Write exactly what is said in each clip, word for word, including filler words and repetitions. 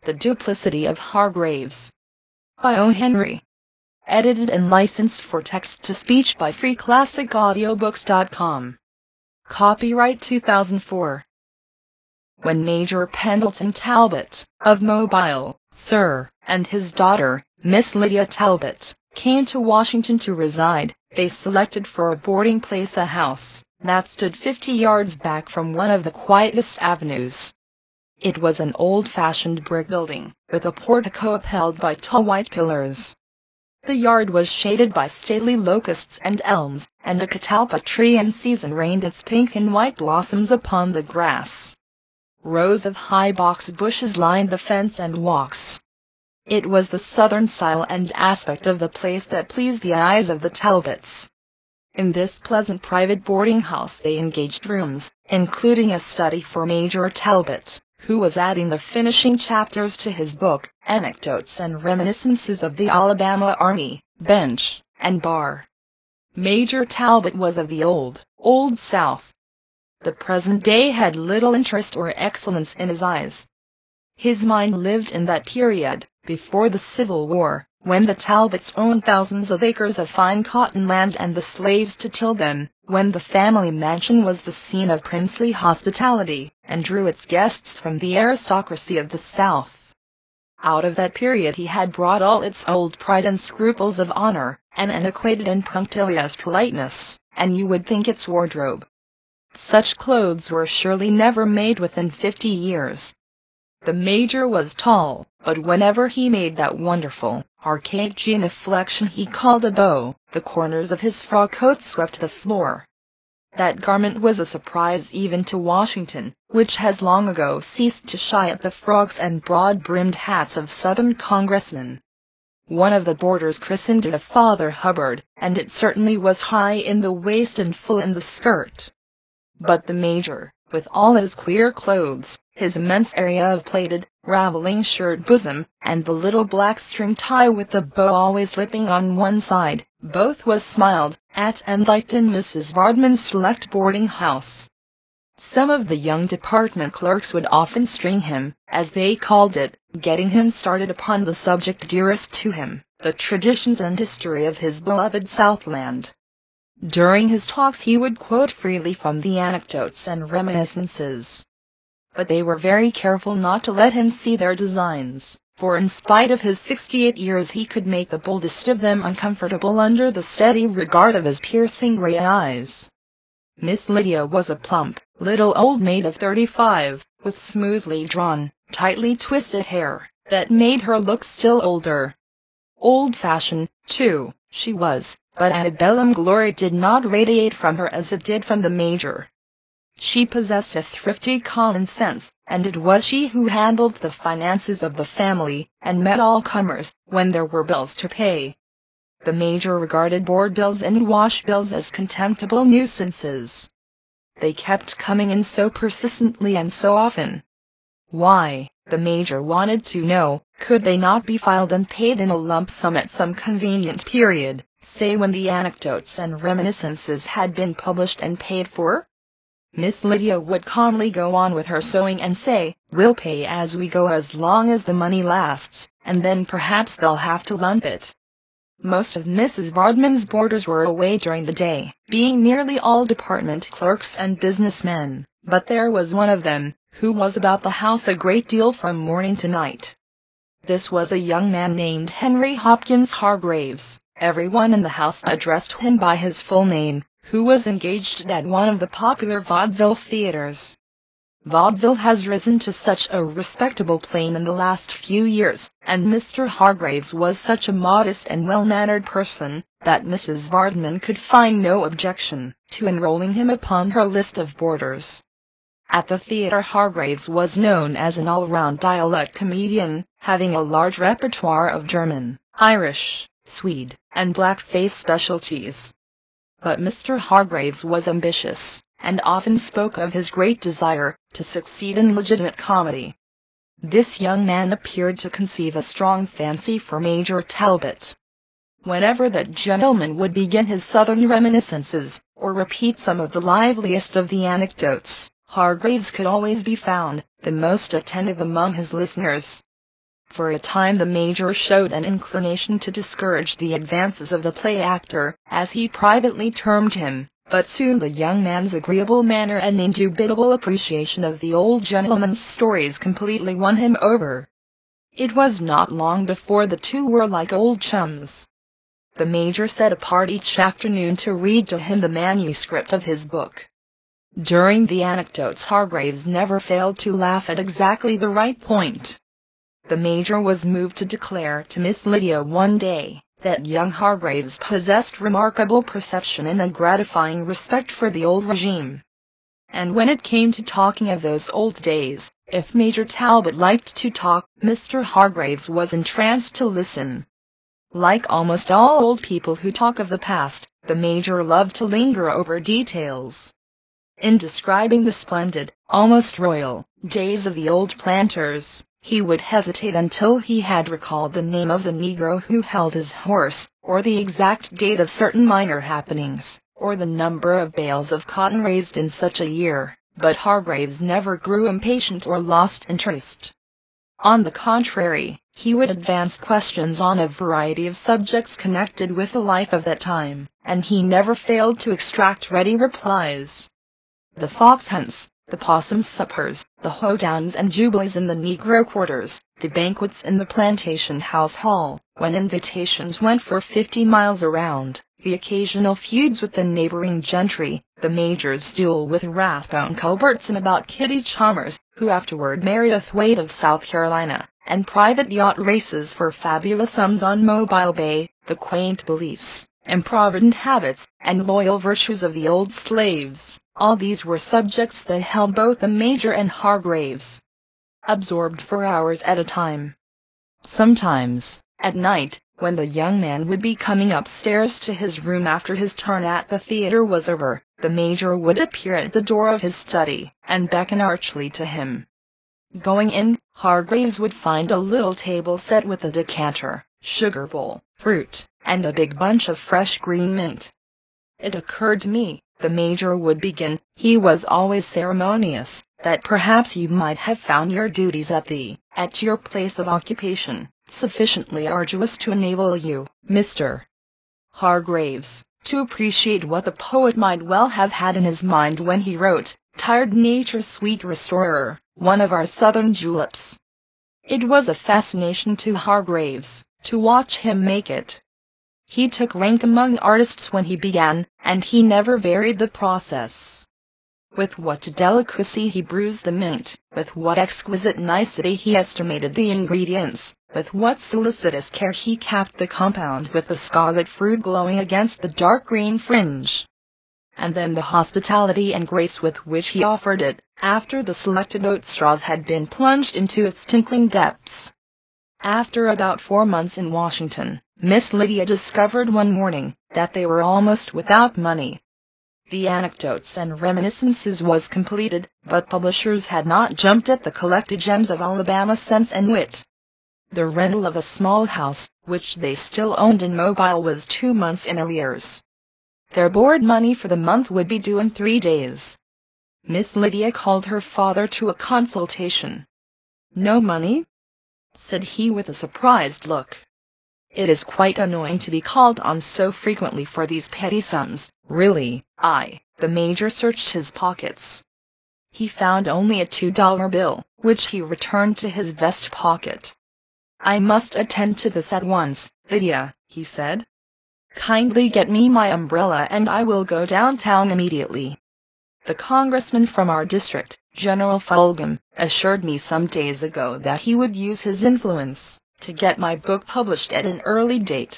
The Duplicity of Hargreaves. By O. Henry. Edited and licensed for text-to-speech by free classic audiobooks dot com. Copyright two thousand four. When Major Pendleton Talbot, of Mobile, Sir, and his daughter, Miss Lydia Talbot, came to Washington to reside, they selected for a boarding place a house that stood fifty yards back from one of the quietest avenues. It was an old-fashioned brick building, with a portico upheld by tall white pillars. The yard was shaded by stately locusts and elms, and a catalpa tree in season rained its pink and white blossoms upon the grass. Rows of high box bushes lined the fence and walks. It was the southern style and aspect of the place that pleased the eyes of the Talbots. In this pleasant private boarding house they engaged rooms, including a study for Major Talbot, who was adding the finishing chapters to his book, Anecdotes and Reminiscences of the Alabama Army, Bench, and Bar. Major Talbot was of the old, old South. The present day had little interest or excellence in his eyes. His mind lived in that period, before the Civil War, when the Talbots owned thousands of acres of fine cotton land and the slaves to till them, when the family mansion was the scene of princely hospitality, and drew its guests from the aristocracy of the South. Out of that period he had brought all its old pride and scruples of honor, and antiquated and punctilious politeness, and you would think its wardrobe. Such clothes were surely never made within fifty years. The Major was tall, but whenever he made that wonderful, archaic genuflection he called a bow, the corners of his frock coat swept the floor. That garment was a surprise even to Washington, which has long ago ceased to shy at the frocks and broad-brimmed hats of Southern congressmen. One of the boarders christened it a Father Hubbard, and it certainly was high in the waist and full in the skirt. But the Major, with all his queer clothes, his immense area of plaited, raveling shirt bosom, and the little black string tie with the bow always slipping on one side, both was smiled at and liked in Missus Vardman's select boarding house. Some of the young department clerks would often string him, as they called it, getting him started upon the subject dearest to him, the traditions and history of his beloved Southland. During his talks he would quote freely from the Anecdotes and Reminiscences. But they were very careful not to let him see their designs, for in spite of his sixty-eight years he could make the boldest of them uncomfortable under the steady regard of his piercing gray eyes. Miss Lydia was a plump, little old maid of thirty-five, with smoothly drawn, tightly twisted hair, that made her look still older. Old-fashioned, too, she was, but antebellum glory did not radiate from her as it did from the Major. She possessed a thrifty common sense, and it was she who handled the finances of the family, and met all comers, when there were bills to pay. The Major regarded board bills and wash bills as contemptible nuisances. They kept coming in so persistently and so often. Why, the Major wanted to know, could they not be filed and paid in a lump sum at some convenient period, say when the Anecdotes and Reminiscences had been published and paid for? Miss Lydia would calmly go on with her sewing and say, "We'll pay as we go as long as the money lasts, and then perhaps they'll have to lump it." Most of Missus Vardman's boarders were away during the day, being nearly all department clerks and businessmen, but there was one of them, who was about the house a great deal from morning to night. This was a young man named Henry Hopkins Hargreaves. Everyone in the house addressed him by his full name, who was engaged at one of the popular vaudeville theaters. Vaudeville has risen to such a respectable plane in the last few years, and Mister Hargreaves was such a modest and well-mannered person, that Missus Vardman could find no objection to enrolling him upon her list of boarders. At the theater Hargreaves was known as an all-round dialect comedian, having a large repertoire of German, Irish, Swede, and black-face specialties. But Mister Hargreaves was ambitious, and often spoke of his great desire to succeed in legitimate comedy. This young man appeared to conceive a strong fancy for Major Talbot. Whenever that gentleman would begin his Southern reminiscences, or repeat some of the liveliest of the anecdotes, Hargreaves could always be found, the most attentive among his listeners. For a time the Major showed an inclination to discourage the advances of the play-actor, as he privately termed him, but soon the young man's agreeable manner and indubitable appreciation of the old gentleman's stories completely won him over. It was not long before the two were like old chums. The Major set apart each afternoon to read to him the manuscript of his book. During the anecdotes Hargraves never failed to laugh at exactly the right point. The Major was moved to declare to Miss Lydia one day that young Hargraves possessed remarkable perception and a gratifying respect for the old regime. And when it came to talking of those old days, if Major Talbot liked to talk, Mister Hargraves was entranced to listen. Like almost all old people who talk of the past, the Major loved to linger over details. In describing the splendid, almost royal, days of the old planters, he would hesitate until he had recalled the name of the Negro who held his horse, or the exact date of certain minor happenings, or the number of bales of cotton raised in such a year, but Hargraves never grew impatient or lost interest. On the contrary, he would advance questions on a variety of subjects connected with the life of that time, and he never failed to extract ready replies. The fox hunts, the possum suppers, the hoedowns and jubilees in the Negro quarters, the banquets in the plantation house hall, when invitations went for fifty miles around, the occasional feuds with the neighboring gentry, the Major's duel with Rathbone Culbertson about Kitty Chalmers, who afterward married a Thwaites of South Carolina, and private yacht races for fabulous sums on Mobile Bay, the quaint beliefs, improvident habits, and loyal virtues of the old slaves. All these were subjects that held both the Major and Hargraves absorbed for hours at a time. Sometimes, at night, when the young man would be coming upstairs to his room after his turn at the theater was over, the Major would appear at the door of his study, and beckon archly to him. Going in, Hargraves would find a little table set with a decanter, sugar bowl, fruit, and a big bunch of fresh green mint. It occurred to me, the Major would begin, he was always ceremonious, that perhaps you might have found your duties at the, at your place of occupation, sufficiently arduous to enable you, Mister Hargraves, to appreciate what the poet might well have had in his mind when he wrote, "Tired Nature's sweet restorer," one of our southern juleps. It was a fascination to Hargraves, to watch him make it. He took rank among artists when he began, and he never varied the process. With what delicacy he bruised the mint, with what exquisite nicety he estimated the ingredients, with what solicitous care he capped the compound with the scarlet fruit glowing against the dark green fringe. And then the hospitality and grace with which he offered it, after the selected oat straws had been plunged into its tinkling depths. After about four months in Washington, Miss Lydia discovered one morning that they were almost without money. The Anecdotes and Reminiscences was completed, but publishers had not jumped at the collected gems of Alabama sense and wit. The rental of a small house, which they still owned in Mobile, was two months in arrears. Their board money for the month would be due in three days. Miss Lydia called her father to a consultation. "No money?" said he with a surprised look. "It is quite annoying to be called on so frequently for these petty sums, really." I, the Major searched his pockets. He found only a two-dollar bill, which he returned to his vest pocket. "I must attend to this at once, Lydia," he said. "Kindly get me my umbrella and I will go downtown immediately. The congressman from our district, General Fulgham, assured me some days ago that he would use his influence to get my book published at an early date.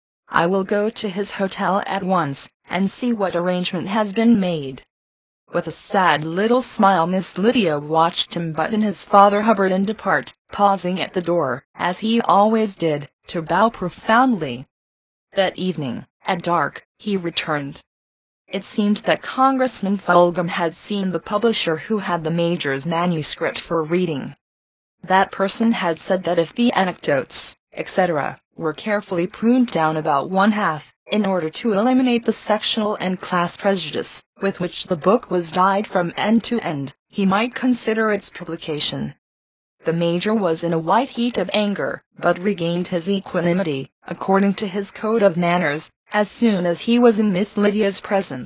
I will go to his hotel at once and see what arrangement has been made." With a sad little smile Miss Lydia watched him button his Father Hubbard and depart, pausing at the door, as he always did, to bow profoundly. That evening, at dark, he returned. It seemed that Congressman Fulgham had seen the publisher who had the Major's manuscript for reading. That person had said that if the Anecdotes, et cetera, were carefully pruned down about one half, in order to eliminate the sectional and class prejudice with which the book was dyed from end to end, he might consider its publication. The Major was in a white heat of anger, but regained his equanimity, according to his code of manners, as soon as he was in Miss Lydia's presence.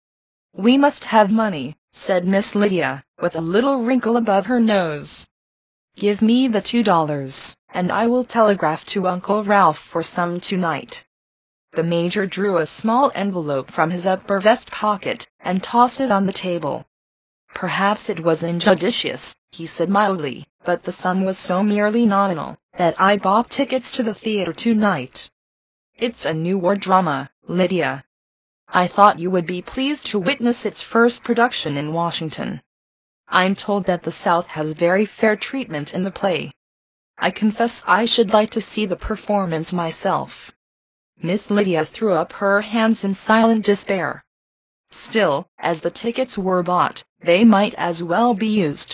"We must have money," said Miss Lydia, with a little wrinkle above her nose. "Give me the two dollars, and I will telegraph to Uncle Ralph for some tonight." The Major drew a small envelope from his upper vest pocket, and tossed it on the table. "Perhaps it was injudicious," he said mildly, "but the sum was so merely nominal, that I bought tickets to the theater tonight. It's a new war drama, Lydia. I thought you would be pleased to witness its first production in Washington. I'm told that the South has very fair treatment in the play. I confess I should like to see the performance myself." Miss Lydia threw up her hands in silent despair. Still, as the tickets were bought, they might as well be used.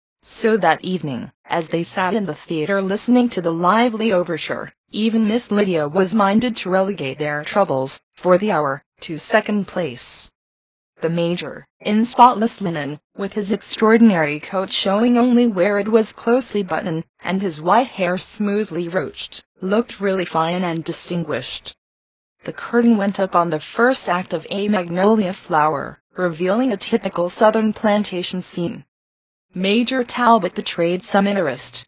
So that evening, as they sat in the theater listening to the lively overture, even Miss Lydia was minded to relegate their troubles, for the hour, to second place. The Major, in spotless linen, with his extraordinary coat showing only where it was closely buttoned, and his white hair smoothly roached, looked really fine and distinguished. The curtain went up on the first act of A Magnolia Flower, revealing a typical Southern plantation scene. Major Talbot betrayed some interest.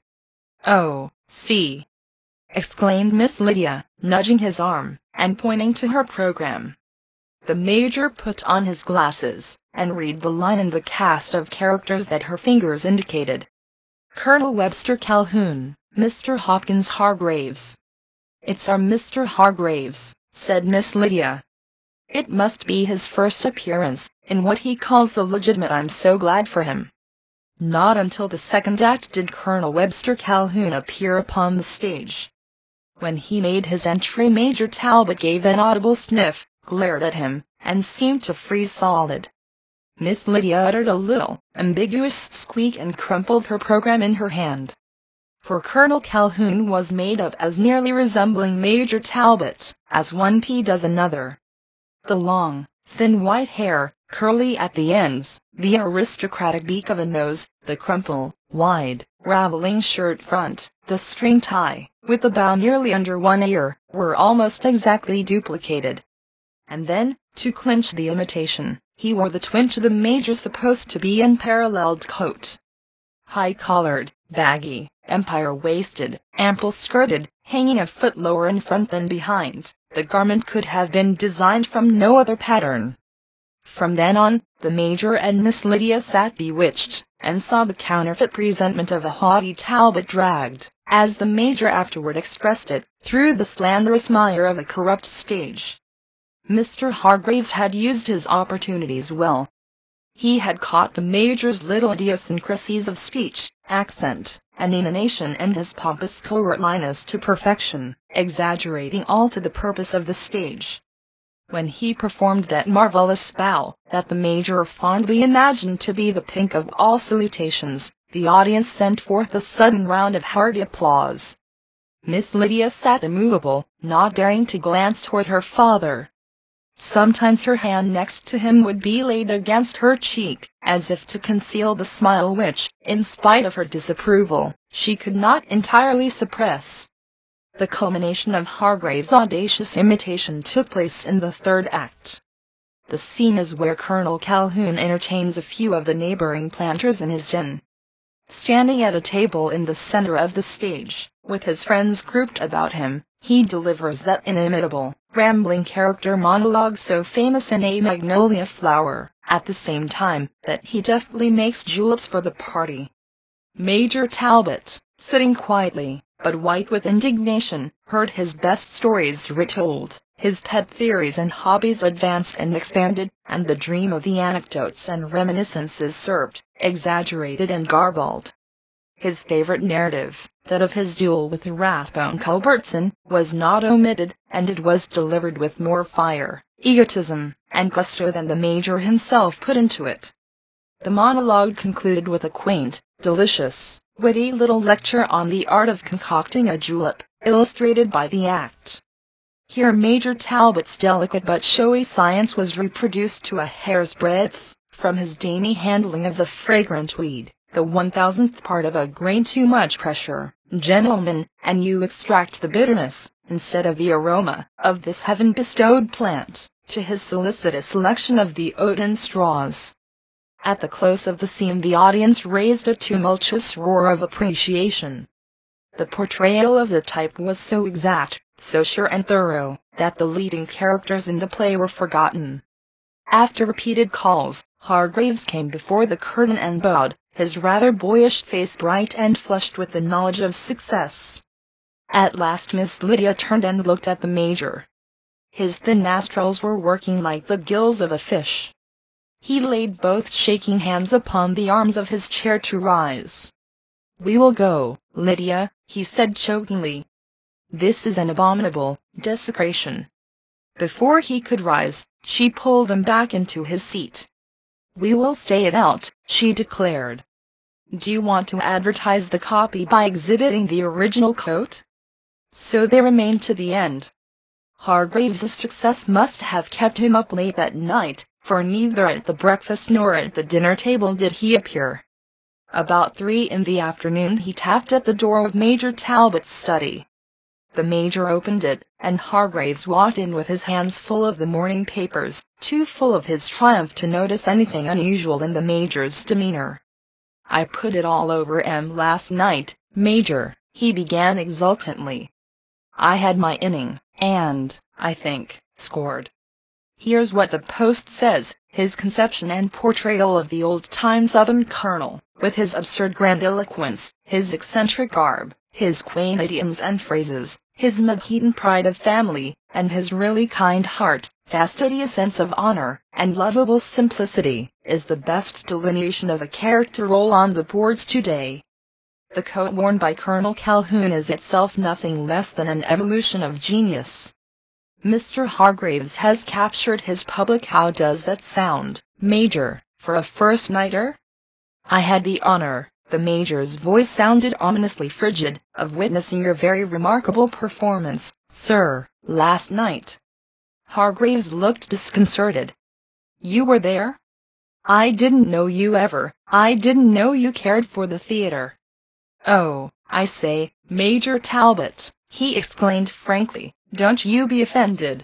"Oh, see!" exclaimed Miss Lydia, nudging his arm, and pointing to her program. The Major put on his glasses, and read the line in the cast of characters that her fingers indicated. "Colonel Webster Calhoun, Mister Hopkins Hargraves." "It's our Mister Hargraves," said Miss Lydia. "It must be his first appearance, in what he calls the legitimate. I'm so glad for him." Not until the second act did Colonel Webster Calhoun appear upon the stage. When he made his entry, Major Talbot gave an audible sniff, glared at him, and seemed to freeze solid. Miss Lydia uttered a little, ambiguous squeak and crumpled her program in her hand. For Colonel Calhoun was made up as nearly resembling Major Talbot as one pea does another. The long, thin white hair, curly at the ends, the aristocratic beak of a nose, the crumple, wide, raveling shirt front, the string tie, with the bow nearly under one ear, were almost exactly duplicated. And then, to clinch the imitation, he wore the twin to the Major's supposed to be unparalleled coat. High-collared, baggy, empire-waisted, ample-skirted, hanging a foot lower in front than behind, the garment could have been designed from no other pattern. From then on, the Major and Miss Lydia sat bewitched, and saw the counterfeit presentment of a haughty Talbot dragged, as the Major afterward expressed it, through the slanderous mire of a corrupt stage. Mister Hargraves had used his opportunities well. He had caught the Major's little idiosyncrasies of speech, accent, and intonation and his pompous courtliness to perfection, exaggerating all to the purpose of the stage. When he performed that marvelous bow, that the Major fondly imagined to be the pink of all salutations, the audience sent forth a sudden round of hearty applause. Miss Lydia sat immovable, not daring to glance toward her father. Sometimes her hand next to him would be laid against her cheek, as if to conceal the smile which, in spite of her disapproval, she could not entirely suppress. The culmination of Hargrave's audacious imitation took place in the third act. The scene is where Colonel Calhoun entertains a few of the neighboring planters in his den. Standing at a table in the center of the stage, with his friends grouped about him, he delivers that inimitable, rambling character monologue so famous in A Magnolia Flower, at the same time that he deftly makes juleps for the party. Major Talbot, sitting quietly, but white with indignation, heard his best stories retold, his pet theories and hobbies advanced and expanded, and the dream of the anecdotes and reminiscences served, exaggerated and garbled. His favorite narrative, that of his duel with Rathbone Culbertson, was not omitted, and it was delivered with more fire, egotism, and gusto than the Major himself put into it. The monologue concluded with a quaint, delicious, witty little lecture on the art of concocting a julep, illustrated by the act. Here Major Talbot's delicate but showy science was reproduced to a hair's breadth, from his dainty handling of the fragrant weed, the one thousandth part of a grain too much pressure, gentlemen, and you extract the bitterness, instead of the aroma, of this heaven-bestowed plant, to his solicitous selection of the oaten straws. At the close of the scene the audience raised a tumultuous roar of appreciation. The portrayal of the type was so exact, so sure and thorough, that the leading characters in the play were forgotten. After repeated calls, Hargreaves came before the curtain and bowed, his rather boyish face bright and flushed with the knowledge of success. At last Miss Lydia turned and looked at the Major. His thin nostrils were working like the gills of a fish. He laid both shaking hands upon the arms of his chair to rise. "We will go, Lydia," he said chokingly. "This is an abominable desecration." Before he could rise, she pulled him back into his seat. "We will stay it out," she declared. "Do you want to advertise the copy by exhibiting the original coat?" So they remained to the end. Hargreaves's success must have kept him up late that night, for neither at the breakfast nor at the dinner table did he appear. About three in the afternoon he tapped at the door of Major Talbot's study. The Major opened it, and Hargreaves walked in with his hands full of the morning papers, too full of his triumph to notice anything unusual in the Major's demeanor. "I put it all over M last night, Major," he began exultantly. "I had my inning, and, I think, scored. Here's what the Post says: his conception and portrayal of the old-time Southern colonel, with his absurd grandiloquence, his eccentric garb, his quaint idioms and phrases, his Mahometan pride of family, and his really kind heart, fastidious sense of honor, and lovable simplicity, is the best delineation of a character role on the boards today. The coat worn by Colonel Calhoun is itself nothing less than an evolution of genius. Mister Hargreaves has captured his public. How does that sound, Major, for a first-nighter?" "I had the honor," the Major's voice sounded ominously frigid, "of witnessing your very remarkable performance, sir, last night." Hargreaves looked disconcerted. "You were there? I didn't know you ever, I didn't know you cared for the theater." "Oh, I say, Major Talbot," he exclaimed frankly, "don't you be offended.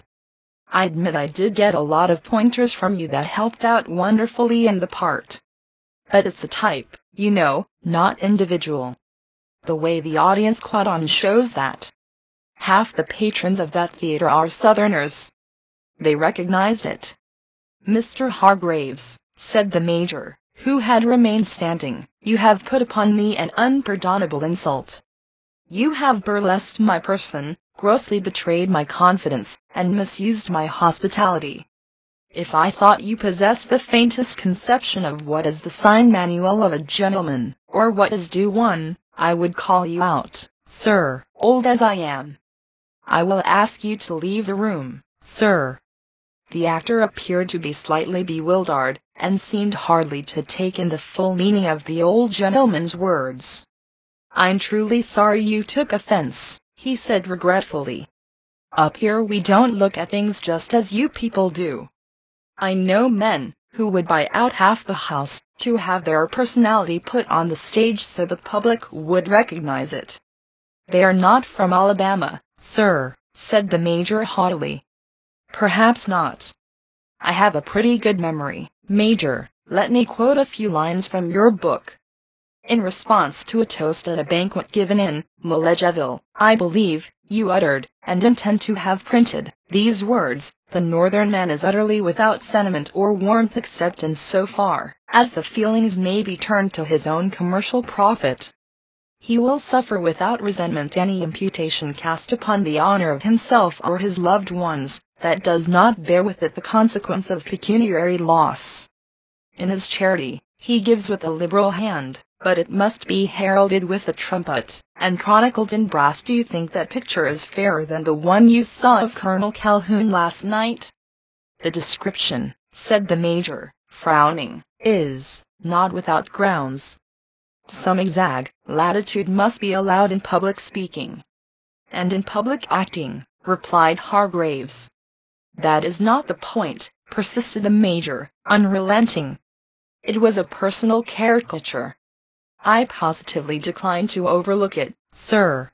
I admit I did get a lot of pointers from you that helped out wonderfully in the part. But it's a type, you know, not individual. The way the audience caught on shows that. Half the patrons of that theater are Southerners. They recognized it." "Mister Hargreaves," said the Major, who had remained standing, "you have put upon me an unpardonable insult. You have burlesqued my person, grossly betrayed my confidence, and misused my hospitality. If I thought you possessed the faintest conception of what is the sign manual of a gentleman, or what is due one, I would call you out, sir, old as I am. I will ask you to leave the room, sir." The actor appeared to be slightly bewildered, and seemed hardly to take in the full meaning of the old gentleman's words. "I'm truly sorry you took offense," he said regretfully. "Up here we don't look at things just as you people do. I know men who would buy out half the house to have their personality put on the stage so the public would recognize it." "They are not from Alabama, sir," said the Major haughtily. "Perhaps not. I have a pretty good memory, Major. Let me quote a few lines from your book. In response to a toast at a banquet given in Milledgeville, I believe, you uttered, and intend to have printed, these words: 'The Northern man is utterly without sentiment or warmth except in so far as the feelings may be turned to his own commercial profit. He will suffer without resentment any imputation cast upon the honor of himself or his loved ones that does not bear with it the consequence of pecuniary loss. In his charity, he gives with a liberal hand, but it must be heralded with a trumpet, and chronicled in brass.' Do you think that picture is fairer than the one you saw of Colonel Calhoun last night?" "The description," said the Major, frowning, "is not without grounds. Some exact latitude must be allowed in public speaking." "And in public acting," replied Hargreaves. "That is not the point," persisted the Major, unrelenting. "It was a personal caricature. I positively decline to overlook it, sir.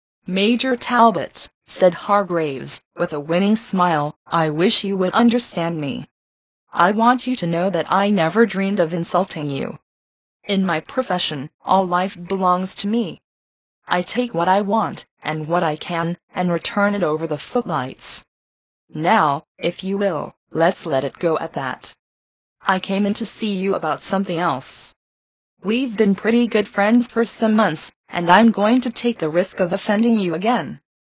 Major Talbot, said Hargraves, with a winning smile, I wish you would understand me. I want you to know that I never dreamed of insulting you. In my profession, all life belongs to me. I take what I want, and what I can, and return it over the footlights. Now, if you will, let's let it go at that. I came in to see you about something else. We've been pretty good friends for some months, and I'm going to take the risk of offending you again.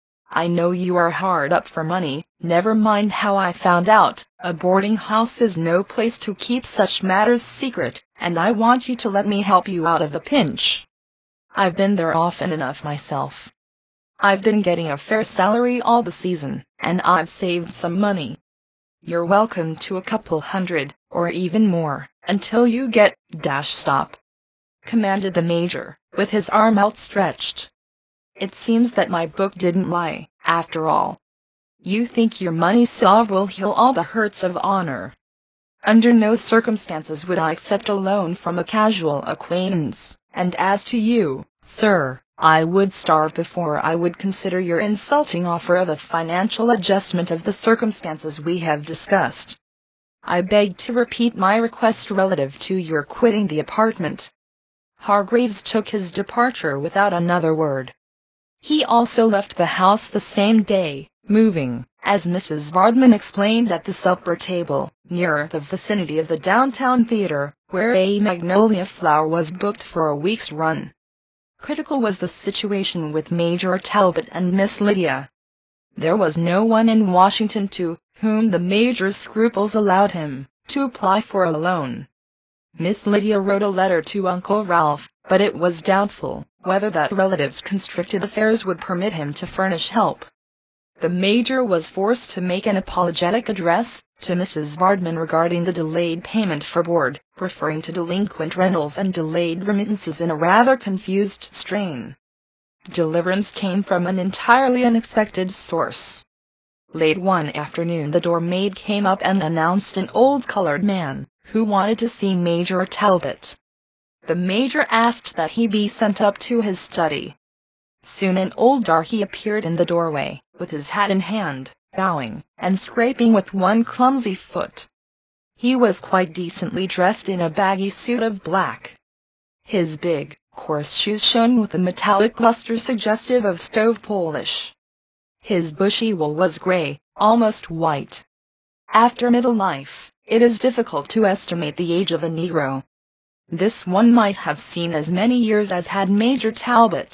I know you are hard up for money, never mind how I found out. A boarding house is no place to keep such matters secret, and I want you to let me help you out of the pinch. I've been there often enough myself. I've been getting a fair salary all the season, and I've saved some money. You're welcome to a couple hundred, or even more, until you get dash stop, commanded the Major, with his arm outstretched. It seems that my book didn't lie, after all. You think your money salve will heal all the hurts of honor. Under no circumstances would I accept a loan from a casual acquaintance, and as to you, sir, I would starve before I would consider your insulting offer of a financial adjustment of the circumstances we have discussed. I beg to repeat my request relative to your quitting the apartment. Hargraves took his departure without another word. He also left the house the same day, moving, as Missus Vardman explained at the supper table, nearer the vicinity of the downtown theater, where a Magnolia Flower was booked for a week's run. Critical was the situation with Major Talbot and Miss Lydia. There was no one in Washington to whom the Major's scruples allowed him to apply for a loan. Miss Lydia wrote a letter to Uncle Ralph, but it was doubtful whether that relative's constricted affairs would permit him to furnish help. The Major was forced to make an apologetic address to Missus Vardman regarding the delayed payment for board, referring to delinquent rentals and delayed remittances in a rather confused strain. Deliverance came from an entirely unexpected source. Late one afternoon the door-maid came up and announced an old colored man, who wanted to see Major Talbot. The Major asked that he be sent up to his study. Soon an old darky appeared in the doorway, with his hat in hand, bowing, and scraping with one clumsy foot. He was quite decently dressed in a baggy suit of black. His big, coarse shoes shone with a metallic luster suggestive of stove polish. His bushy wool was gray, almost white. After middle life, it is difficult to estimate the age of a Negro. This one might have seen as many years as had Major Talbot.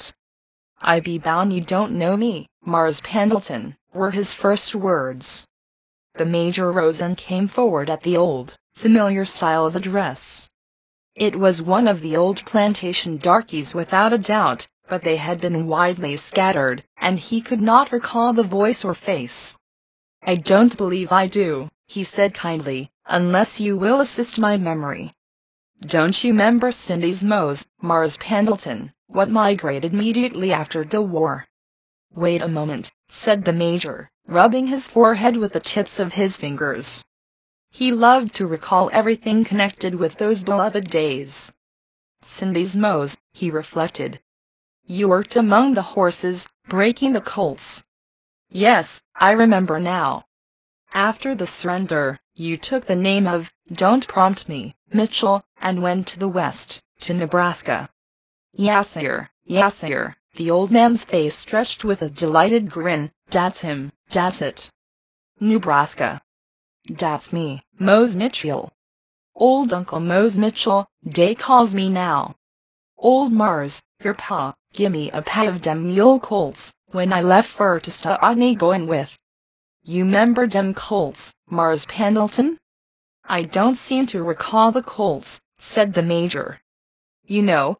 "I be bound you don't know me, Mars Pendleton," were his first words. The Major rose and came forward at the old, familiar style of address. It was one of the old plantation darkies without a doubt, but they had been widely scattered, and he could not recall the voice or face. "I don't believe I do," he said kindly, "unless you will assist my memory. Don't you 'member Cindy's Mose, Mars Pendleton, what migrated immediately after the war?" "Wait a moment," said the Major, rubbing his forehead with the tips of his fingers. He loved to recall everything connected with those beloved days. Cindy's Mose, he reflected. "You worked among the horses, breaking the colts. Yes, I remember now. After the surrender, you took the name of, don't prompt me, Mitchell, and went to the west, to Nebraska." "Yes, sir, yes, sir." The old man's face stretched with a delighted grin. "Dat's him, dat's it. Nebraska. Dat's me, Mose Mitchell. Old Uncle Mose Mitchell, dey calls me now. Old Mars, your pa, gimme a pack of dem mule colts, when I left fur to Stodney goin' with. You 'member dem colts, Mars Pendleton?" "I don't seem to recall the colts," said the Major. "You know,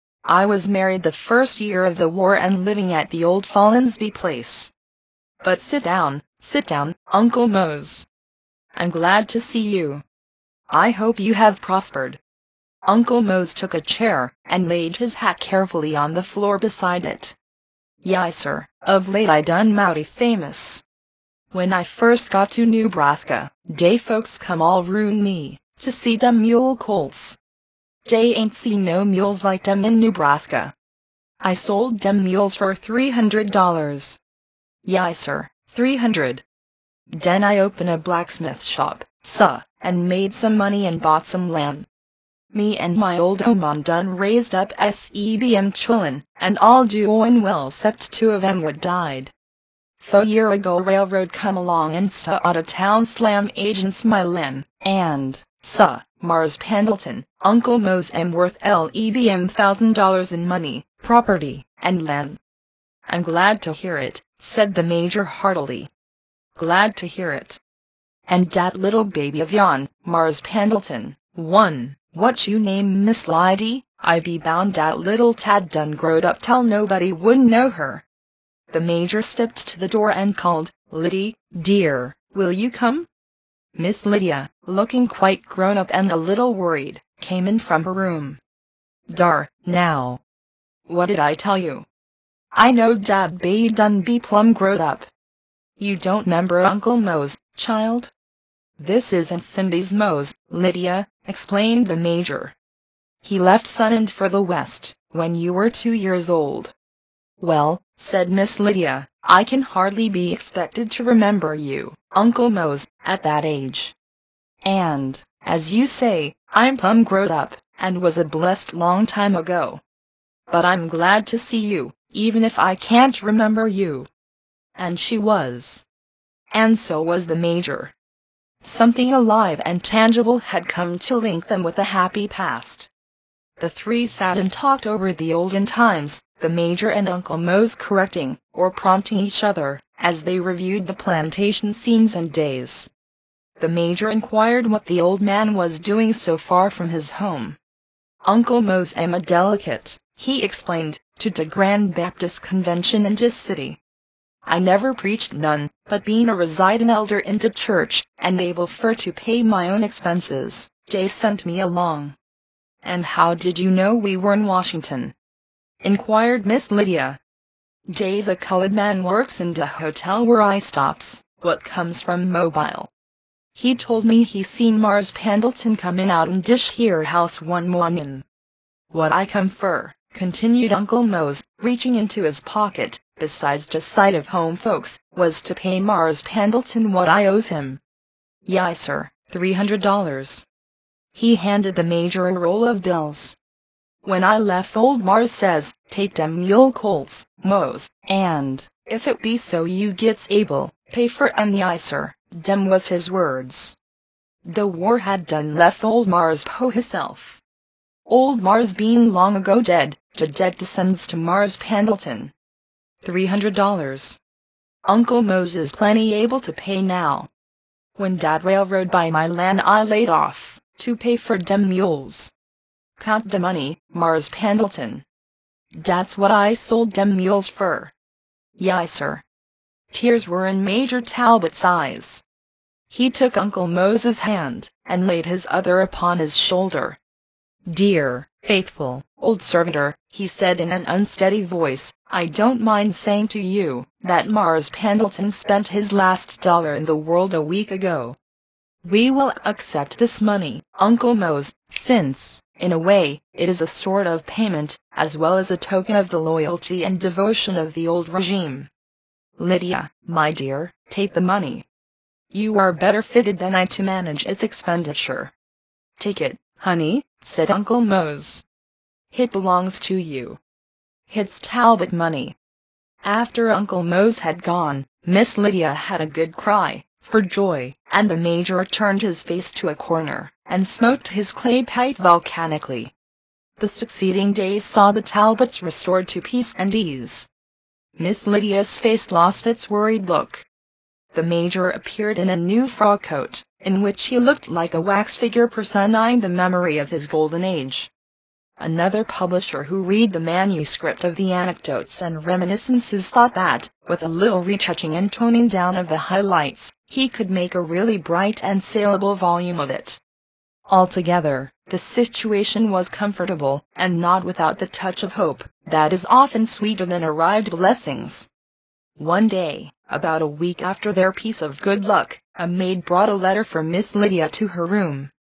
I was married the first year of the war and living at the old Follinsby place. But sit down, sit down, Uncle Mose. I'm glad to see you. I hope you have prospered." Uncle Mose took a chair, and laid his hat carefully on the floor beside it. "Yas, sir, of late I done mouty famous. When I first got to Nebraska, dey folks come all round me, to see dem mule colts. They ain't seen no mules like them in Nebraska. I sold them mules for three hundred dollars. Yai, sir, three hundred. Den I opened a blacksmith shop, suh, and made some money and bought some land. Me and my old home done raised up sebm chillin', and all doin' well 'cept two of 'em what died. Fo year ago railroad come along and saw out of town slam agents my land, and, suh, Mars Pendleton, Uncle Mose am worth lebm thousand dollars in money, property, and land. I'm glad to hear it, said the Major heartily. Glad to hear it. And dat little baby of yon, Mars Pendleton, one, what you name Miss Lydie, I be bound dat little tad done growed up tell nobody wouldn't know her. The Major stepped to the door and called, Liddy, dear, will you come? Miss Lydia, looking quite grown up and a little worried, came in from her room. Dar, now. What did I tell you? I know dat baby done be plumb growed up. You don't 'member Uncle Mose, child? This isn't Cindy's Mose, Lydia, explained the Major. He left Sunland for the West, when you were two years old. Well, said Miss Lydia, I can hardly be expected to remember you, Uncle Mose, at that age. And, as you say, I'm plumb growed up, and was a blessed long time ago. But I'm glad to see you, even if I can't remember you. And she was. And so was the Major. Something alive and tangible had come to link them with a happy past. The three sat and talked over the olden times, the Major and Uncle Mose correcting, or prompting each other, as they reviewed the plantation scenes and days. The Major inquired what the old man was doing so far from his home. Uncle Mose am a delegate, he explained, to the Grand Baptist Convention in this city. I never preached none, but being a residing elder in the church, and able for to pay my own expenses, they sent me along. And how did you know we were in Washington? Inquired Miss Lydia. Jay's a colored man works in the hotel where I stops, what comes from Mobile. He told me he seen Mars Pendleton comin' out in dish here house one mornin'. What I come fur, continued Uncle Mose, reaching into his pocket, besides the sight of home folks, was to pay Mars Pendleton what I owes him. Yai, sir, three hundred dollars. He handed the Major a roll of bills. When I left old Mars says, take dem mule colts, Mose, and, if it be so you gets able, pay for 'em. Yai, sir, dem was his words. The war had done left old Mars po hisself. Old Mars being long ago dead, the debt descends to Mars Pendleton. Three hundred dollars. Uncle Mose is plenty able to pay now. When dat railroad buy my land I laid off, to pay for dem mules. Count de money, Mars Pendleton. Dat's what I sold dem mules fur. Yai, sir. Tears were in Major Talbot's eyes. He took Uncle Mose's hand, and laid his other upon his shoulder. Dear, faithful, old servitor, he said in an unsteady voice, I don't mind saying to you, that Mars Pendleton spent his last dollar in the world a week ago. We will accept this money, Uncle Mose, since, in a way, it is a sort of payment, as well as a token of the loyalty and devotion of the old regime. Lydia, my dear, take the money. You are better fitted than I to manage its expenditure. Take it, honey, said Uncle Mose. It belongs to you. It's Talbot money. After Uncle Mose had gone, Miss Lydia had a good cry, for joy, and the Major turned his face to a corner, and smoked his clay pipe volcanically. The succeeding days saw the Talbots restored to peace and ease. Miss Lydia's face lost its worried look. The Major appeared in a new frock coat, in which he looked like a wax figure personifying the memory of his golden age. Another publisher who read the manuscript of the Anecdotes and Reminiscences thought that, with a little retouching and toning down of the highlights, he could make a really bright and saleable volume of it. Altogether, the situation was comfortable, and not without the touch of hope, that is often sweeter than arrived blessings. One day, about a week after their piece of good luck, a maid brought a letter for Miss Lydia to her room.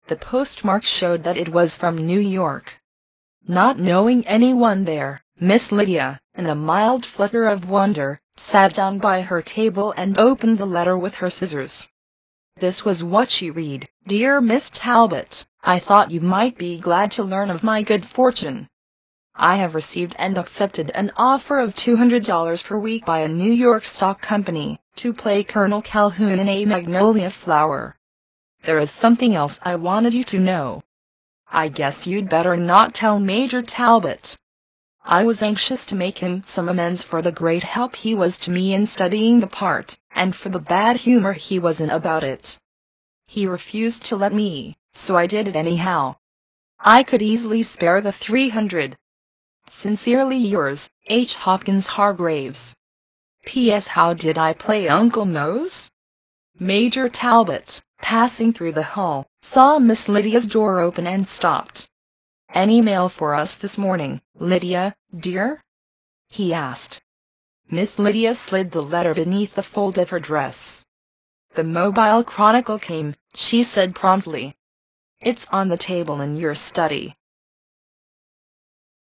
The postmark showed that it was from New York. Not knowing anyone there, Miss Lydia, in a mild flutter of wonder, sat down by her table and opened the letter with her scissors. This was what she read: "Dear Miss Talbot, I thought you might be glad to learn of my good fortune. I have received and accepted an offer of two hundred dollars per week by a New York stock company, to play Colonel Calhoun in A Magnolia Flower. There is something else I wanted you to know. I guess you'd better not tell Major Talbot. I was anxious to make him some amends for the great help he was to me in studying the part, and for the bad humor he was in about it. He refused to let me, so I did it anyhow. I could easily spare the three hundred. Sincerely yours, H. Hopkins Hargraves. P S. How did I play Uncle Mose?" Major Talbot, passing through the hall, saw Miss Lydia's door open and stopped. "Any mail for us this morning, Lydia, dear?" he asked. Miss Lydia slid the letter beneath the fold of her dress. "The Mobile Chronicle came," she said promptly. "It's on the table in your study."